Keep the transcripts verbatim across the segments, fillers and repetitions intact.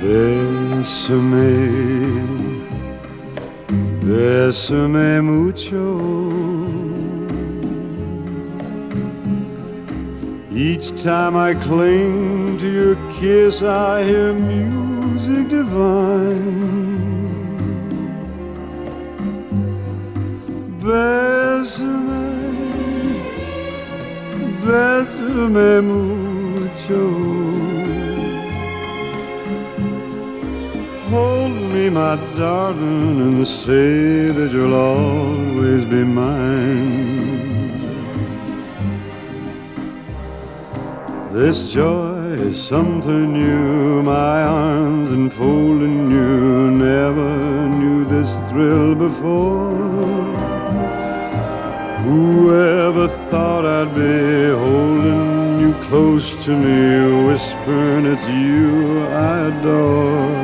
Bésame, bésame mucho. Each time I cling to your kiss, I hear music divine. Bésame, bésame mucho. Hold me, my darling, and say that you'll always be mine. This joy is something new, my arms enfolding you. Never knew this thrill before. Whoever thought I'd be holding you close to me, whispering it's you I adore.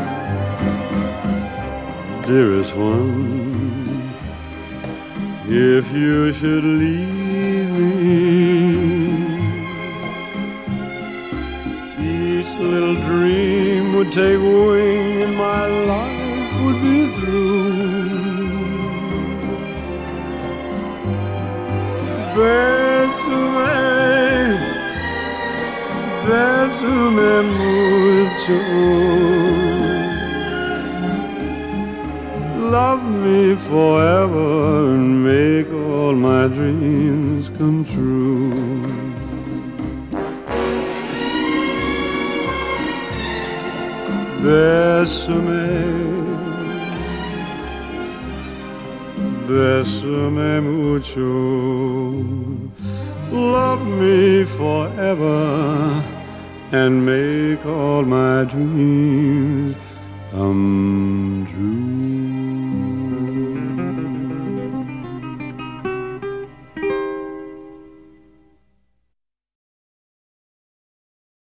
Dearest one, if you should leave me, each little dream would take wing and my life would be through. Bésame, bésame mucho. Love me forever and make all my dreams come true. Bésame, bésame mucho. Love me forever and make all my dreams come true.